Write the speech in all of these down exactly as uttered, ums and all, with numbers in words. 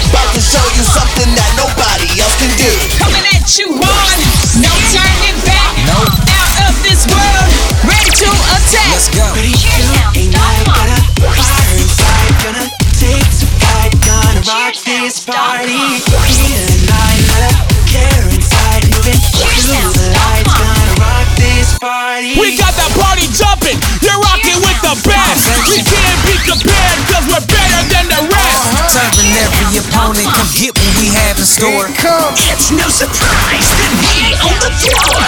About to show you something that nobody else can do. Coming at you hard, no turning back. Nope. Out of this world, ready to attack. Let's go. Ain't nothing but a fire inside. Gonna take some fight, gonna rock this party. Need a light, let a care inside. Moving through the lights, gonna rock this party. We got that party jumping, you're rocking with the best. We can't be compared, cause we're better than the rest. Serving every opponent, come get what we have in store. It's no surprise that we on the floor.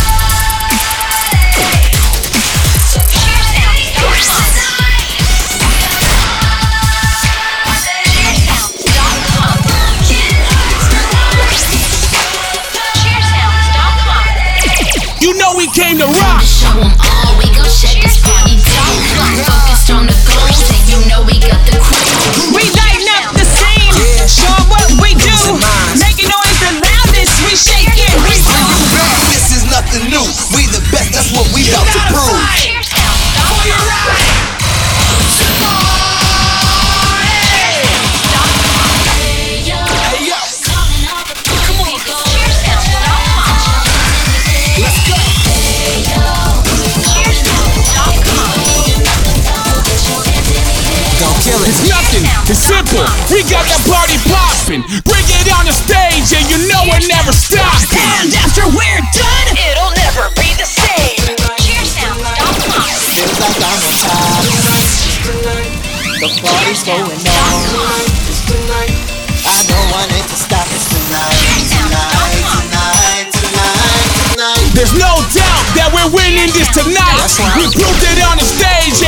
You know we came to rock. Show 'em all, we gon' shut this party down. Focused on the goals, and you know we got the crew. We lighten up the scene, show 'em what we do. Making noise the loudest, we shake it, we do. This is nothing new. We the best, that's what we about to prove. Cheers now, stop. It's nothing, it's simple. We got that party poppin'. Bring it on the stage and you know we're never stopping. And after we're done, It'll never be the same. Cheers now, stop. Feels like I'm on top. The party's going on. I don't want it to stop. It's tonight, tonight, tonight, tonight, tonight. There's no doubt that we're winning this tonight. We proved it on the stage